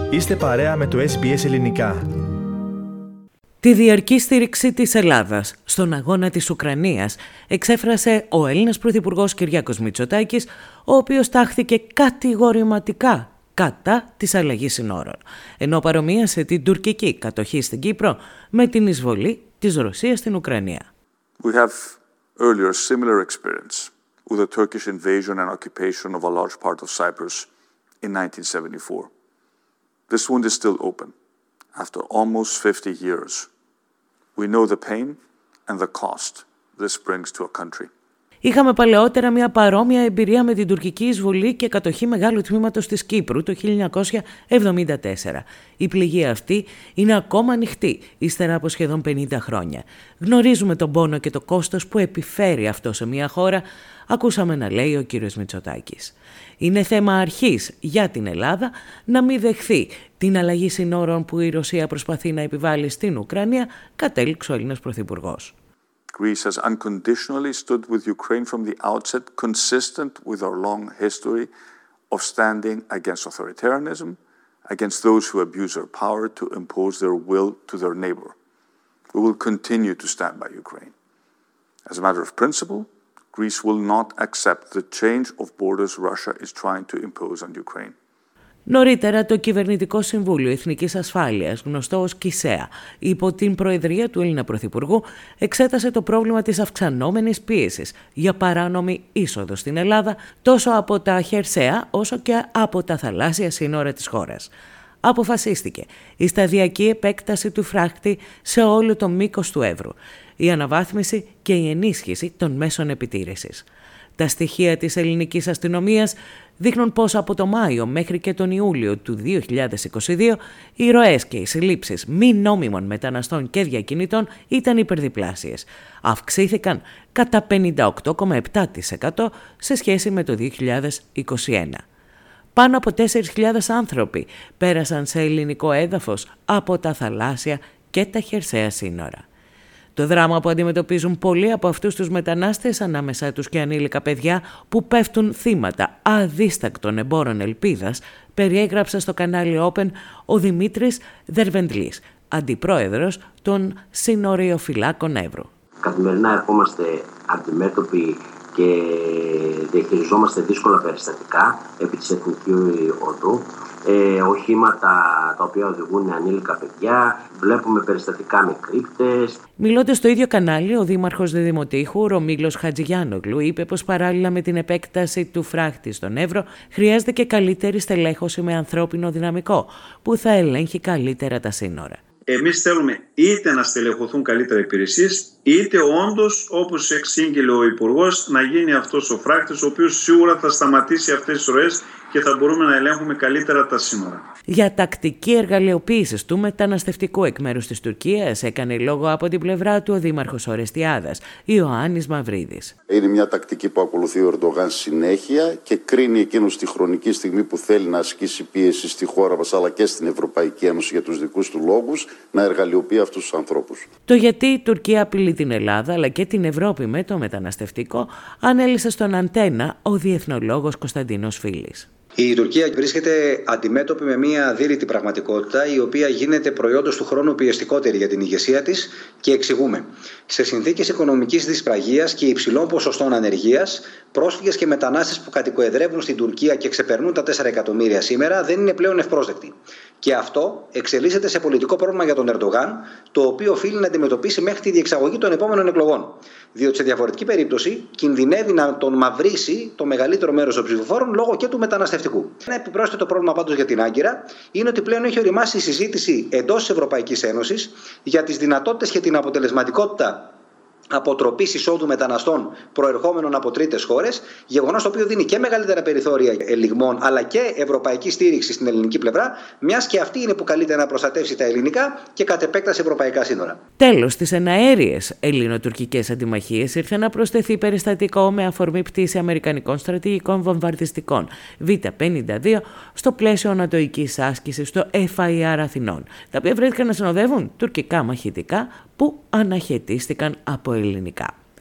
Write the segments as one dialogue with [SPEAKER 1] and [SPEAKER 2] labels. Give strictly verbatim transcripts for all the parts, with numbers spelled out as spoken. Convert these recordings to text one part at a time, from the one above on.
[SPEAKER 1] Είστε παρέα με το ες μπι ες Ελληνικά.
[SPEAKER 2] Τη διαρκή στήριξη της Ελλάδας στον αγώνα της Ουκρανίας εξέφρασε ο Έλληνας Πρωθυπουργός Κυριάκος Μητσοτάκης, ο οποίος τάχθηκε κατηγορηματικά κατά της αλλαγής συνόρων, ενώ παρομοίασε την τουρκική κατοχή στην Κύπρο με την εισβολή της Ρωσίας στην Ουκρανία.
[SPEAKER 3] We have earlier similar experience with the Turkish invasion and occupation of a large part of Cyprus in nineteen seventy-four. This wound is still open. After almost fifty years, we know the pain and the cost this brings to a country.
[SPEAKER 2] Είχαμε παλαιότερα μια παρόμοια εμπειρία με την τουρκική εισβολή και κατοχή μεγάλου τμήματος της Κύπρου το χίλια εννιακόσια εβδομήντα τέσσερα. Η πληγή αυτή είναι ακόμα ανοιχτή, ύστερα από σχεδόν πενήντα χρόνια. Γνωρίζουμε τον πόνο και το κόστος που επιφέρει αυτό σε μια χώρα, ακούσαμε να λέει ο κύριος Μητσοτάκης. Είναι θέμα αρχής για την Ελλάδα να μην δεχθεί την αλλαγή συνόρων που η Ρωσία προσπαθεί να επιβάλλει στην Ουκρανία, κατέληξε ο Έλληνας Πρωθυπουργός.
[SPEAKER 3] Greece has unconditionally stood with Ukraine from the outset, consistent with our long history of standing against authoritarianism, against those who abuse their power to impose their will to their neighbor. We will continue to stand by Ukraine. As a matter of principle, Greece will not accept the change of borders Russia is trying to impose on Ukraine.
[SPEAKER 2] Νωρίτερα, το Κυβερνητικό Συμβούλιο Εθνικής Ασφάλειας, γνωστό ως ΚΙΣΕΑ, υπό την προεδρία του Έλληνα Πρωθυπουργού, εξέτασε το πρόβλημα της αυξανόμενης πίεσης για παράνομη είσοδο στην Ελλάδα, τόσο από τα χερσαία όσο και από τα θαλάσσια σύνορα της χώρας. Αποφασίστηκε η σταδιακή επέκταση του φράχτη σε όλο το μήκος του Εύρου, η αναβάθμιση και η ενίσχυση των μέσων επιτήρησης. Τα στοιχεία της ελληνικής αστυνομίας δείχνουν πως από το Μάιο μέχρι και τον Ιούλιο του δύο χιλιάδες είκοσι δύο οι ροές και οι συλλήψεις μη νόμιμων μεταναστών και διακινητών ήταν υπερδιπλάσιες. Αυξήθηκαν κατά πενήντα οκτώ κόμμα επτά τοις εκατό σε σχέση με το δύο χιλιάδες είκοσι ένα. Πάνω από τέσσερις χιλιάδες άνθρωποι πέρασαν σε ελληνικό έδαφος από τα θαλάσσια και τα χερσαία σύνορα. Το δράμα που αντιμετωπίζουν πολλοί από αυτούς τους μετανάστες, ανάμεσά τους και ανήλικα παιδιά που πέφτουν θύματα αδίστακτων εμπόρων ελπίδας, περιέγραψε στο κανάλι Open ο Δημήτρης Δερβεντλής, αντιπρόεδρος των Συνοριοφυλάκων Εύρου.
[SPEAKER 4] Καθημερινά ερχόμαστε αντιμέτωποι και διαχειριζόμαστε δύσκολα περιστατικά επί της Εθνικής Οδού. Ε, οχήματα τα οποία οδηγούν ανήλικα παιδιά, βλέπουμε περιστατικά με κρύπτες.
[SPEAKER 2] Μιλώντας στο ίδιο κανάλι, ο δήμαρχος Διδημοτήχου, Ρωμίλος Χατζηγιάνογλου, είπε πως παράλληλα με την επέκταση του φράχτη στον Εύρο, χρειάζεται και καλύτερη στελέχωση με ανθρώπινο δυναμικό, που θα ελέγχει καλύτερα τα σύνορα.
[SPEAKER 5] Εμείς θέλουμε είτε να στελεχωθούν καλύτερα υπηρεσίες, είτε όντως, όπως εξήγηλε ο Υπουργός, να γίνει αυτός ο φράκτης, ο οποίος σίγουρα θα σταματήσει αυτές τις ροές και θα μπορούμε να ελέγχουμε καλύτερα τα σύνορα.
[SPEAKER 2] Για τακτική εργαλειοποίηση του μεταναστευτικού εκ μέρους της Τουρκίας έκανε λόγο από την πλευρά του ο Δήμαρχος Ορεστιάδας, Ιωάννης Μαυρίδης.
[SPEAKER 6] Είναι μια τακτική που ακολουθεί ο Ερντογάν συνέχεια και κρίνει εκείνος τη χρονική στιγμή που θέλει να ασκήσει πίεση στη χώρα μας αλλά και στην Ευρωπαϊκή Ένωση για τους δικούς του λόγους να εργαλειοποιεί αυτούς τους ανθρώπους.
[SPEAKER 2] Το γιατί η Τουρκία απειλεί την Ελλάδα αλλά και την Ευρώπη με το μεταναστευτικό ανέλησε στον Αντένα ο διεθνολόγος Κωνσταντίνος Φίλης.
[SPEAKER 7] Η Τουρκία βρίσκεται αντιμέτωπη με μια αδύρυτη πραγματικότητα, η οποία γίνεται προϊόντος του χρόνου πιεστικότερη για την ηγεσία της, και εξηγούμε. Σε συνθήκες οικονομικής δυσπραγίας και υψηλών ποσοστών ανεργίας, πρόσφυγες και μετανάστες που κατοικοεδρεύουν στην Τουρκία και ξεπερνούν τα τέσσερα εκατομμύρια σήμερα δεν είναι πλέον ευπρόσδεκτοι. Και αυτό εξελίσσεται σε πολιτικό πρόβλημα για τον Ερντογάν, το οποίο οφείλει να αντιμετωπίσει μέχρι τη διεξαγωγή των επόμενων εκλογών. Διότι σε διαφορετική περίπτωση κινδυνεύει να τον μαυρίσει το μεγαλύτερο μέρος των ψηφοφόρων λόγω και του μεταναστευτικού. Ένα επιπρόσθετο πρόβλημα πάντως για την Άγκυρα είναι ότι πλέον έχει οριμάσει η συζήτηση εντός της Ευρωπαϊκής Ένωσης για τις δυνατότητες και την αποτελεσματικότητα αποτροπής εισόδου μεταναστών προερχόμενων από τρίτες χώρες, γεγονός το οποίο δίνει και μεγαλύτερα περιθώρια ελιγμών αλλά και ευρωπαϊκή στήριξη στην ελληνική πλευρά, μιας και αυτή είναι που καλείται να προστατεύσει τα ελληνικά και κατ' επέκταση ευρωπαϊκά σύνορα.
[SPEAKER 2] Τέλος, στις εναέριες ελληνοτουρκικές αντιμαχίες ήρθε να προσθεθεί περιστατικό με αφορμή πτήση αμερικανικών στρατηγικών βομβαρδιστικών β πενήντα δύο στο πλαίσιο ανατοικής άσκησης στο εφ άι αρ Αθηνών, τα οποία βρέθηκαν να συνοδεύουν τουρκικά μαχητικά που αναχαιτίστηκαν από ελληνικά.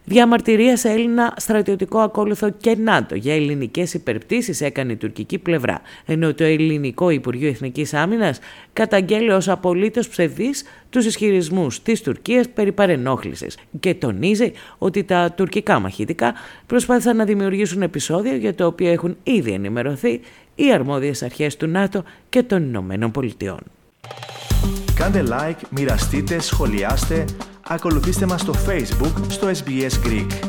[SPEAKER 2] Διαμαρτυρία σε Έλληνα στρατιωτικό ακόλουθο και ΝΑΤΟ για ελληνικές υπερπτήσεις έκανε η τουρκική πλευρά, ενώ το ελληνικό Υπουργείο Εθνικής Άμυνας καταγγέλει ως απολύτως ψευδείς τους ισχυρισμούς της Τουρκίας περί παρενόχλησης και τονίζει ότι τα τουρκικά μαχητικά προσπάθησαν να δημιουργήσουν επεισόδιο για το οποίο έχουν ήδη ενημερωθεί οι αρμόδιες αρχές του ΝΑΤΟ και των Ηνωμένων Πολιτειών.
[SPEAKER 1] Κάντε like, μοιραστείτε, σχολιάστε, ακολουθήστε μας στο Facebook στο ες μπι ες Greek.